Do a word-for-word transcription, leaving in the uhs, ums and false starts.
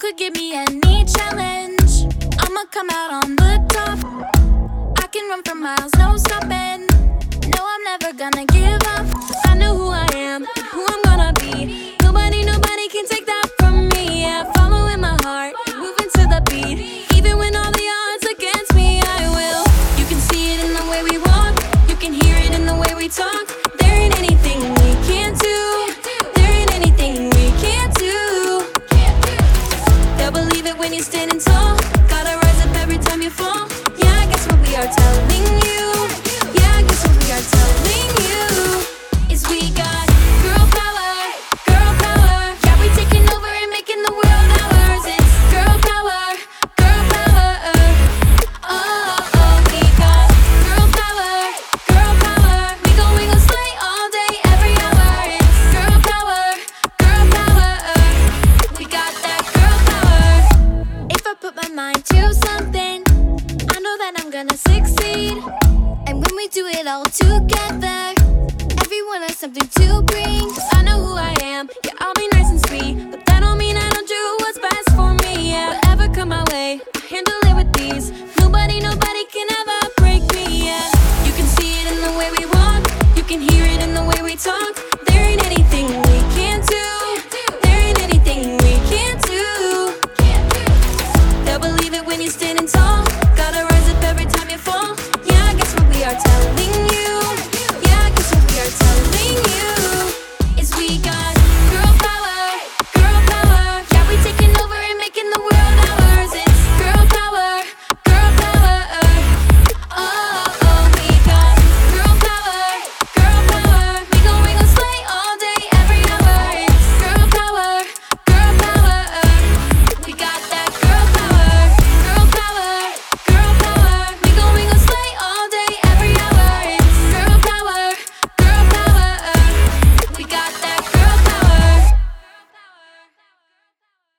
could give me any challenge, I'ma come out on the top. I can run for miles, no stopping. No, I'm never gonna give up. I know who I am, who I'm gonna be. Nobody, nobody can take that from me. Yeah, following my heart, moving to the beat. Even when all the odds against me, I will. You can see it in the way we walk. You can hear it in the way we talk. There ain't anything we can't do. There ain't anything we can't do. They'll believe it when you're standing tall. Gotta rise up every time you fall. Yeah, I guess what we are telling you. Yeah, I guess what we are telling you is we got girl power, girl power. Yeah, we taking over and making the world ours. It's girl power, girl power. Oh, oh, oh, we got girl power, girl power. We gon' we gon' slay all day, every hour. It's girl power, girl power. We got that girl power. If I put my mind to something, I know that I'm gonna succeed. And when we do it all together, everyone has something to bring. 'Cause I know who I am, yeah, I'll be nice and sweet, but